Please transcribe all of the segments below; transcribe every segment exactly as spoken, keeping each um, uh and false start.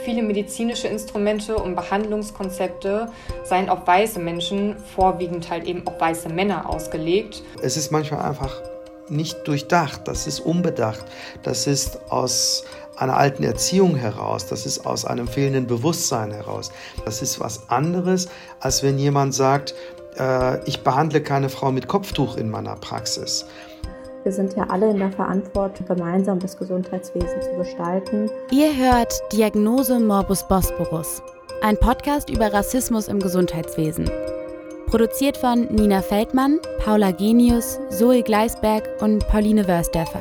viele medizinische Instrumente und Behandlungskonzepte seien auf weiße Menschen, vorwiegend halt eben auf weiße Männer ausgelegt. Es ist manchmal einfach nicht durchdacht, das ist unbedacht, das ist aus einer alten Erziehung heraus, das ist aus einem fehlenden Bewusstsein heraus. Das ist was anderes, als wenn jemand sagt, äh, ich behandle keine Frau mit Kopftuch in meiner Praxis. Wir sind ja alle in der Verantwortung, gemeinsam das Gesundheitswesen zu gestalten. Ihr hört Diagnose Morbus Bosporus, ein Podcast über Rassismus im Gesundheitswesen. Produziert von Nina Feldmann, Paula Genius, Zoe Gleisberg und Pauline Wörsdörfer.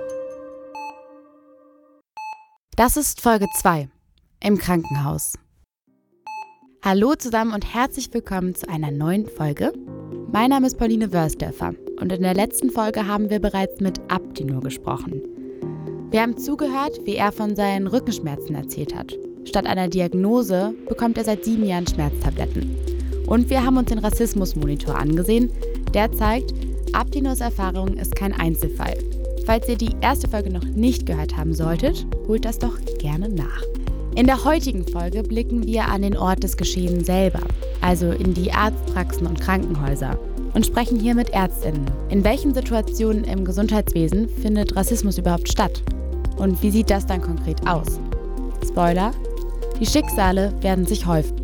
Das ist Folge zwei im Krankenhaus. Hallo zusammen und herzlich willkommen zu einer neuen Folge. Mein Name ist Pauline Wörsdörfer und in der letzten Folge haben wir bereits mit Abdinur gesprochen. Wir haben zugehört, wie er von seinen Rückenschmerzen erzählt hat. Statt einer Diagnose bekommt er seit sieben Jahren Schmerztabletten. Und wir haben uns den Rassismusmonitor angesehen, der zeigt, Abdinurs Erfahrung ist kein Einzelfall. Falls ihr die erste Folge noch nicht gehört haben solltet, holt das doch gerne nach. In der heutigen Folge blicken wir an den Ort des Geschehens selber, also in die Arztpraxen und Krankenhäuser, und sprechen hier mit ÄrztInnen. In welchen Situationen im Gesundheitswesen findet Rassismus überhaupt statt? Und wie sieht das dann konkret aus? Spoiler: Die Schicksale werden sich häufen.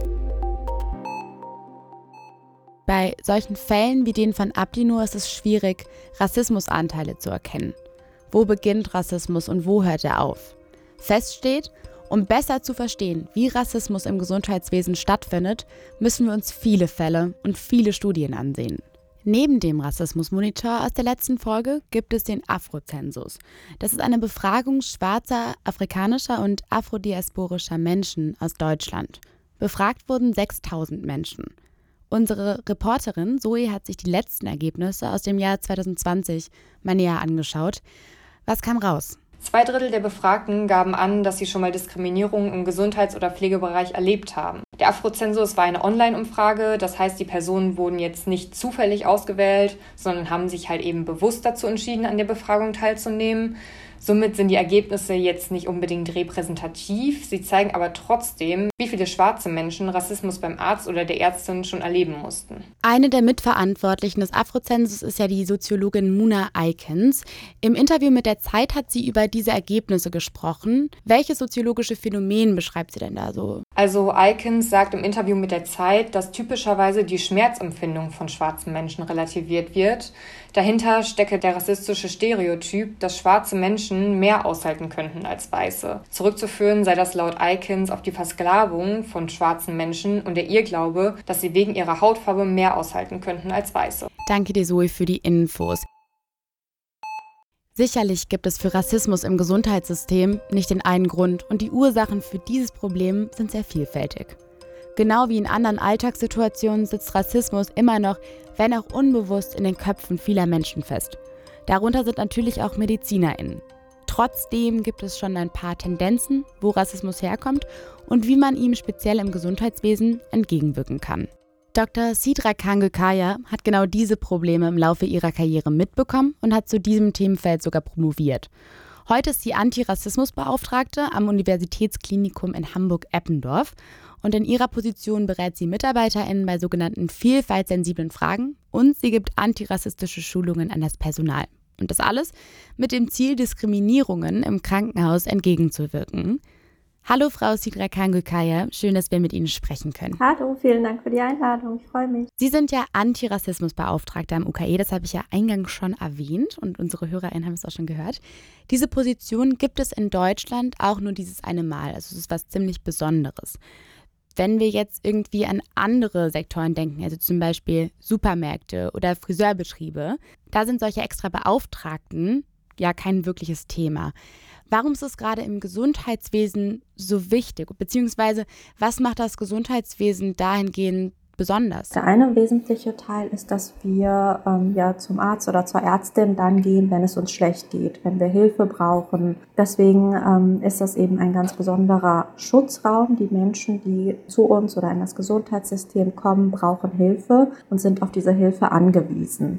Bei solchen Fällen wie denen von Abdinur ist es schwierig, Rassismusanteile zu erkennen. Wo beginnt Rassismus und wo hört er auf? Fest steht, um besser zu verstehen, wie Rassismus im Gesundheitswesen stattfindet, müssen wir uns viele Fälle und viele Studien ansehen. Neben dem Rassismusmonitor aus der letzten Folge gibt es den Afrozensus. Das ist eine Befragung schwarzer, afrikanischer und afrodiasporischer Menschen aus Deutschland. Befragt wurden sechstausend Menschen. Unsere Reporterin Zoe hat sich die letzten Ergebnisse aus dem Jahr zwanzig zwanzig mal näher angeschaut. Was kam raus? Zwei Drittel der Befragten gaben an, dass sie schon mal Diskriminierung im Gesundheits- oder Pflegebereich erlebt haben. Der Afrozensus war eine Online-Umfrage, das heißt, die Personen wurden jetzt nicht zufällig ausgewählt, sondern haben sich halt eben bewusst dazu entschieden, an der Befragung teilzunehmen. Somit sind die Ergebnisse jetzt nicht unbedingt repräsentativ, sie zeigen aber trotzdem, wie viele schwarze Menschen Rassismus beim Arzt oder der Ärztin schon erleben mussten. Eine der Mitverantwortlichen des Afrozensus ist ja die Soziologin Muna Eikens. Im Interview mit der Zeit hat sie über diese Ergebnisse gesprochen. Welche soziologische Phänomen beschreibt sie denn da so? Also Eikens sagt im Interview mit der Zeit, dass typischerweise die Schmerzempfindung von schwarzen Menschen relativiert wird. Dahinter stecke der rassistische Stereotyp, dass schwarze Menschen mehr aushalten könnten als Weiße. Zurückzuführen sei das laut Eikens auf die Versklavung von schwarzen Menschen und der Irrglaube, dass sie wegen ihrer Hautfarbe mehr aushalten könnten als Weiße. Danke dir, Zoe, für die Infos. Sicherlich gibt es für Rassismus im Gesundheitssystem nicht den einen Grund und die Ursachen für dieses Problem sind sehr vielfältig. Genau wie in anderen Alltagssituationen sitzt Rassismus immer noch, wenn auch unbewusst, in den Köpfen vieler Menschen fest. Darunter sind natürlich auch MedizinerInnen. Trotzdem gibt es schon ein paar Tendenzen, wo Rassismus herkommt und wie man ihm speziell im Gesundheitswesen entgegenwirken kann. Doktor Sidra Kangekaya hat genau diese Probleme im Laufe ihrer Karriere mitbekommen und hat zu diesem Themenfeld sogar promoviert. Heute ist sie Antirassismusbeauftragte am Universitätsklinikum in Hamburg-Eppendorf und in ihrer Position berät sie MitarbeiterInnen bei sogenannten vielfaltssensiblen Fragen und sie gibt antirassistische Schulungen an das Personal. Und das alles mit dem Ziel, Diskriminierungen im Krankenhaus entgegenzuwirken. Hallo Frau Sidra Kangekaya, schön, dass wir mit Ihnen sprechen können. Hallo, vielen Dank für die Einladung, ich freue mich. Sie sind ja Antirassismusbeauftragte am U K E, das habe ich ja eingangs schon erwähnt und unsere HörerInnen haben es auch schon gehört. Diese Position gibt es in Deutschland auch nur dieses eine Mal, also es ist was ziemlich Besonderes. Wenn wir jetzt irgendwie an andere Sektoren denken, also zum Beispiel Supermärkte oder Friseurbetriebe, da sind solche extra Beauftragten ja kein wirkliches Thema. Warum ist es gerade im Gesundheitswesen so wichtig? Beziehungsweise, was macht das Gesundheitswesen dahingehend besonders? Der eine wesentliche Teil ist, dass wir ähm, ja zum Arzt oder zur Ärztin dann gehen, wenn es uns schlecht geht, wenn wir Hilfe brauchen. Deswegen ähm, ist das eben ein ganz besonderer Schutzraum. Die Menschen, die zu uns oder in das Gesundheitssystem kommen, brauchen Hilfe und sind auf diese Hilfe angewiesen.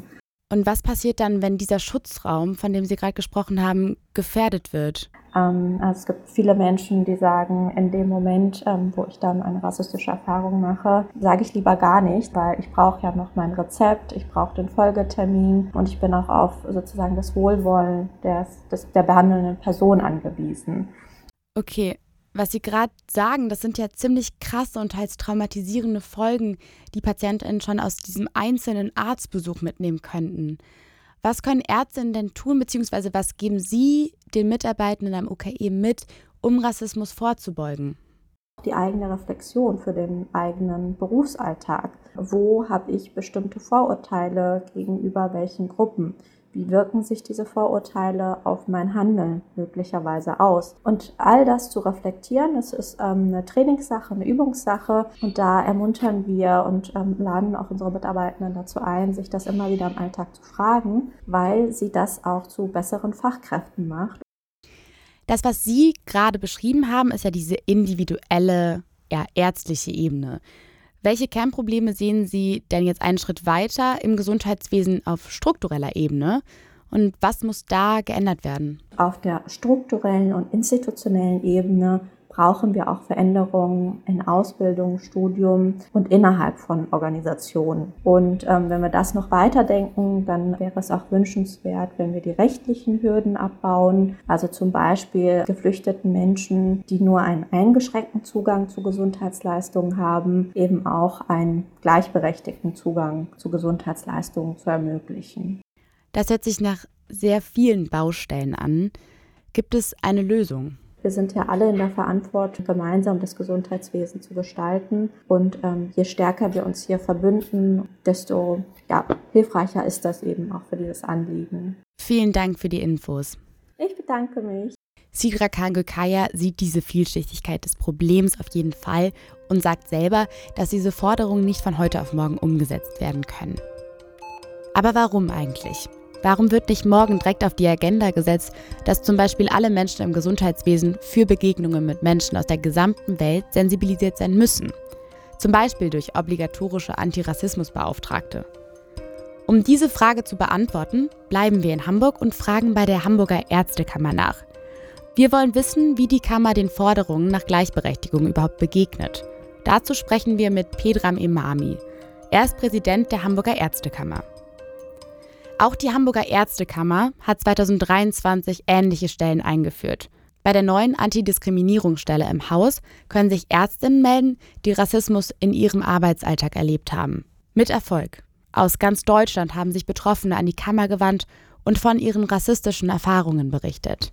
Und was passiert dann, wenn dieser Schutzraum, von dem Sie gerade gesprochen haben, gefährdet wird? Ähm, also es gibt viele Menschen, die sagen, in dem Moment, ähm, wo ich dann eine rassistische Erfahrung mache, sage ich lieber gar nicht, weil ich brauche ja noch mein Rezept, ich brauche den Folgetermin und ich bin auch auf sozusagen das Wohlwollen des, des, der behandelnden Person angewiesen. Okay, was Sie gerade sagen, das sind ja ziemlich krasse und teils traumatisierende Folgen, die PatientInnen schon aus diesem einzelnen Arztbesuch mitnehmen könnten. Was können Ärztinnen denn tun, beziehungsweise was geben Sie den Mitarbeitenden am U K E mit, um Rassismus vorzubeugen? Die eigene Reflexion für den eigenen Berufsalltag. Wo habe ich bestimmte Vorurteile gegenüber welchen Gruppen? Wie wirken sich diese Vorurteile auf mein Handeln möglicherweise aus? Und all das zu reflektieren, das ist ähm, eine Trainingssache, eine Übungssache. Und da ermuntern wir und ähm, laden auch unsere Mitarbeitenden dazu ein, sich das immer wieder im Alltag zu fragen, weil sie das auch zu besseren Fachkräften macht. Das, was Sie gerade beschrieben haben, ist ja diese individuelle, ja, ärztliche Ebene. Welche Kernprobleme sehen Sie denn jetzt einen Schritt weiter im Gesundheitswesen auf struktureller Ebene? Und was muss da geändert werden? Auf der strukturellen und institutionellen Ebene brauchen wir auch Veränderungen in Ausbildung, Studium und innerhalb von Organisationen. Und ähm, wenn wir das noch weiterdenken, dann wäre es auch wünschenswert, wenn wir die rechtlichen Hürden abbauen. Also zum Beispiel geflüchteten Menschen, die nur einen eingeschränkten Zugang zu Gesundheitsleistungen haben, eben auch einen gleichberechtigten Zugang zu Gesundheitsleistungen zu ermöglichen. Das hört sich nach sehr vielen Baustellen an. Gibt es eine Lösung? Wir sind ja alle in der Verantwortung, gemeinsam das Gesundheitswesen zu gestalten. Und ähm, je stärker wir uns hier verbünden, desto ja, hilfreicher ist das eben auch für dieses Anliegen. Vielen Dank für die Infos. Ich bedanke mich. Sidra Khan-Gökaya sieht diese Vielschichtigkeit des Problems auf jeden Fall und sagt selber, dass diese Forderungen nicht von heute auf morgen umgesetzt werden können. Aber warum eigentlich? Warum wird nicht morgen direkt auf die Agenda gesetzt, dass zum Beispiel alle Menschen im Gesundheitswesen für Begegnungen mit Menschen aus der gesamten Welt sensibilisiert sein müssen? Zum Beispiel durch obligatorische Antirassismusbeauftragte. Um diese Frage zu beantworten, bleiben wir in Hamburg und fragen bei der Hamburger Ärztekammer nach. Wir wollen wissen, wie die Kammer den Forderungen nach Gleichberechtigung überhaupt begegnet. Dazu sprechen wir mit Pedram Emami. Er ist Präsident der Hamburger Ärztekammer. Auch die Hamburger Ärztekammer hat zweitausenddreiundzwanzig ähnliche Stellen eingeführt. Bei der neuen Antidiskriminierungsstelle im Haus können sich Ärztinnen melden, die Rassismus in ihrem Arbeitsalltag erlebt haben. Mit Erfolg. Aus ganz Deutschland haben sich Betroffene an die Kammer gewandt und von ihren rassistischen Erfahrungen berichtet.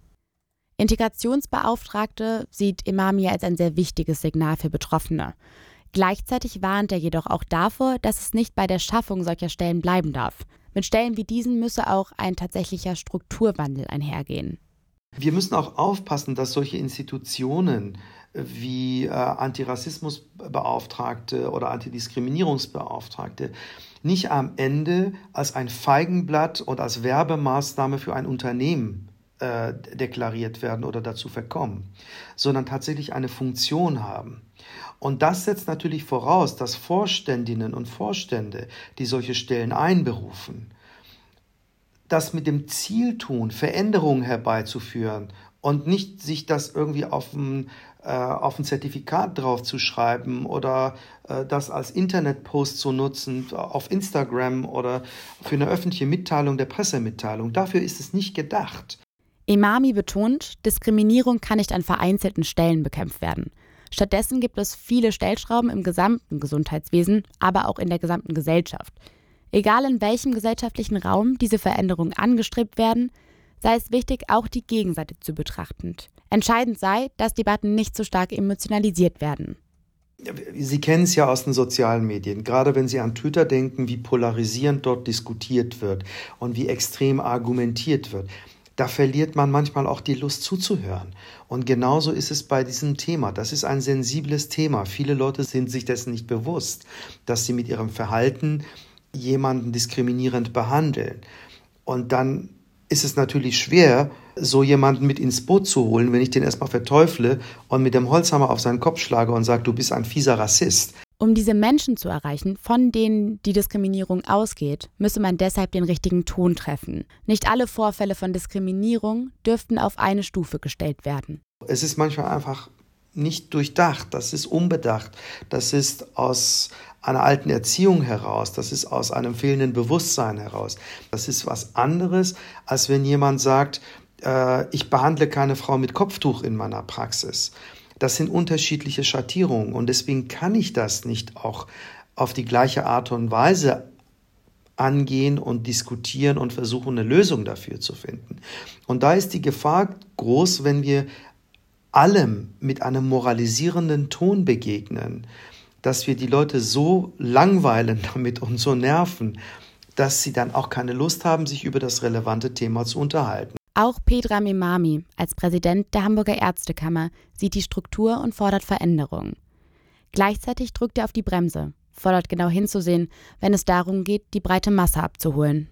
Integrationsbeauftragte sieht Emami als ein sehr wichtiges Signal für Betroffene. Gleichzeitig warnt er jedoch auch davor, dass es nicht bei der Schaffung solcher Stellen bleiben darf. Mit Stellen wie diesen müsse auch ein tatsächlicher Strukturwandel einhergehen. Wir müssen auch aufpassen, dass solche Institutionen wie äh, Antirassismusbeauftragte oder Antidiskriminierungsbeauftragte nicht am Ende als ein Feigenblatt und als Werbemaßnahme für ein Unternehmen äh, deklariert werden oder dazu verkommen, sondern tatsächlich eine Funktion haben. Und das setzt natürlich voraus, dass Vorständinnen und Vorstände, die solche Stellen einberufen, das mit dem Ziel tun, Veränderungen herbeizuführen und nicht sich das irgendwie auf ein, äh, auf ein Zertifikat draufzuschreiben oder äh, das als Internetpost zu nutzen auf Instagram oder für eine öffentliche Mitteilung der Pressemitteilung. Dafür ist es nicht gedacht. Emami betont, Diskriminierung kann nicht an vereinzelten Stellen bekämpft werden. Stattdessen gibt es viele Stellschrauben im gesamten Gesundheitswesen, aber auch in der gesamten Gesellschaft. Egal in welchem gesellschaftlichen Raum diese Veränderungen angestrebt werden, sei es wichtig, auch die Gegenseite zu betrachten. Entscheidend sei, dass Debatten nicht so stark emotionalisiert werden. Sie kennen es ja aus den sozialen Medien, gerade wenn Sie an Twitter denken, wie polarisierend dort diskutiert wird und wie extrem argumentiert wird. Da verliert man manchmal auch die Lust zuzuhören. Und genauso ist es bei diesem Thema. Das ist ein sensibles Thema. Viele Leute sind sich dessen nicht bewusst, dass sie mit ihrem Verhalten jemanden diskriminierend behandeln. Und dann ist es natürlich schwer, so jemanden mit ins Boot zu holen, wenn ich den erstmal verteufle und mit dem Holzhammer auf seinen Kopf schlage und sage, du bist ein fieser Rassist. Um diese Menschen zu erreichen, von denen die Diskriminierung ausgeht, müsse man deshalb den richtigen Ton treffen. Nicht alle Vorfälle von Diskriminierung dürften auf eine Stufe gestellt werden. Es ist manchmal einfach nicht durchdacht, das ist unbedacht, das ist aus einer alten Erziehung heraus, das ist aus einem fehlenden Bewusstsein heraus. Das ist was anderes, als wenn jemand sagt, äh, ich behandle keine Frau mit Kopftuch in meiner Praxis. Das sind unterschiedliche Schattierungen und deswegen kann ich das nicht auch auf die gleiche Art und Weise angehen und diskutieren und versuchen, eine Lösung dafür zu finden. Und da ist die Gefahr groß, wenn wir allem mit einem moralisierenden Ton begegnen, dass wir die Leute so langweilen damit und so nerven, dass sie dann auch keine Lust haben, sich über das relevante Thema zu unterhalten. Auch Pedram Emami als Präsident der Hamburger Ärztekammer sieht die Struktur und fordert Veränderungen. Gleichzeitig drückt er auf die Bremse, fordert genau hinzusehen, wenn es darum geht, die breite Masse abzuholen.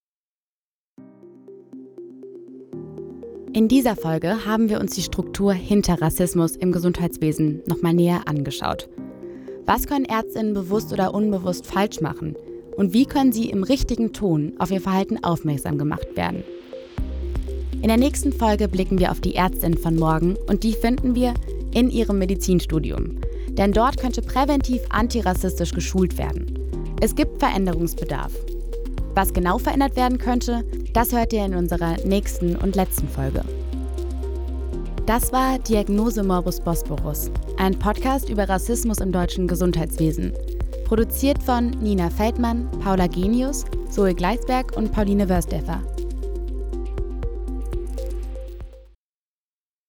In dieser Folge haben wir uns die Struktur hinter Rassismus im Gesundheitswesen nochmal näher angeschaut. Was können ÄrztInnen bewusst oder unbewusst falsch machen? Und wie können sie im richtigen Ton auf ihr Verhalten aufmerksam gemacht werden? In der nächsten Folge blicken wir auf die Ärztin von morgen und die finden wir in ihrem Medizinstudium. Denn dort könnte präventiv antirassistisch geschult werden. Es gibt Veränderungsbedarf. Was genau verändert werden könnte, das hört ihr in unserer nächsten und letzten Folge. Das war Diagnose Morbus Bosporus, ein Podcast über Rassismus im deutschen Gesundheitswesen. Produziert von Nina Feldmann, Paula Genius, Zoe Gleisberg und Pauline Wörsdäffer.